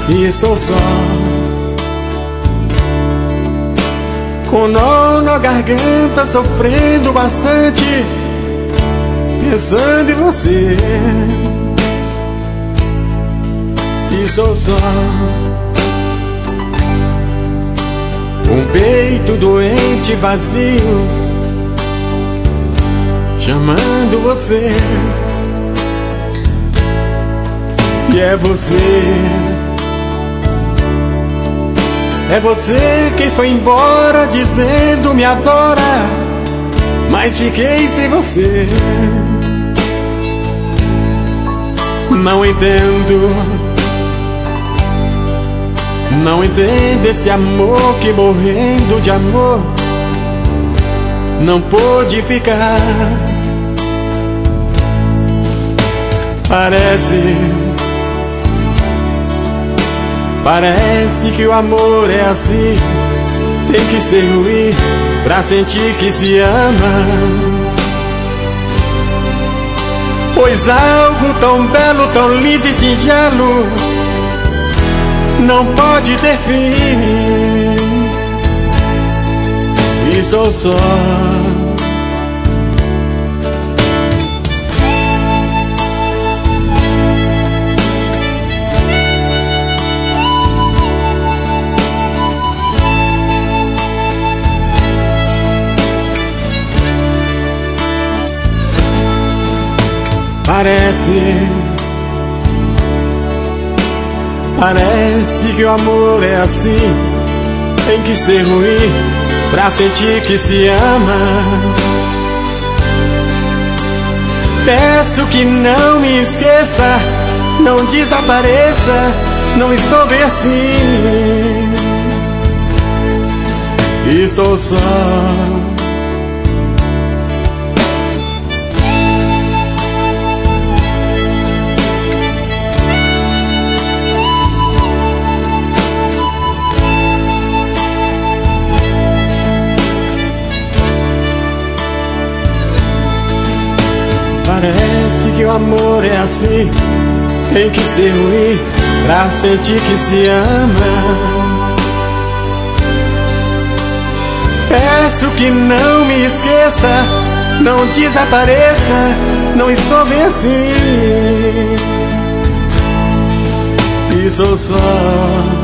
e estou só, com nó na garganta, sofrendo bastante, pensando em você. E sou só um peito doente, vazio, chamando você. E é você quem foi embora dizendo me adora, mas fiquei sem você. Não entendo esse amor que, morrendo de amor, não pôde ficar. Parece que o amor é assim, tem que ser ruim pra sentir que se ama. Pois algo tão belo, tão lindo e singelo não pode ter fim. E sou só Parece que o amor é assim, tem que ser ruim pra sentir que se ama. Peço que não me esqueça, não desapareça, não estou bem assim. E sou só Parece que o amor é assim, tem que ser ruim pra sentir que se ama. Peço que não me esqueça, não desapareça, não estou bem assim. E sou só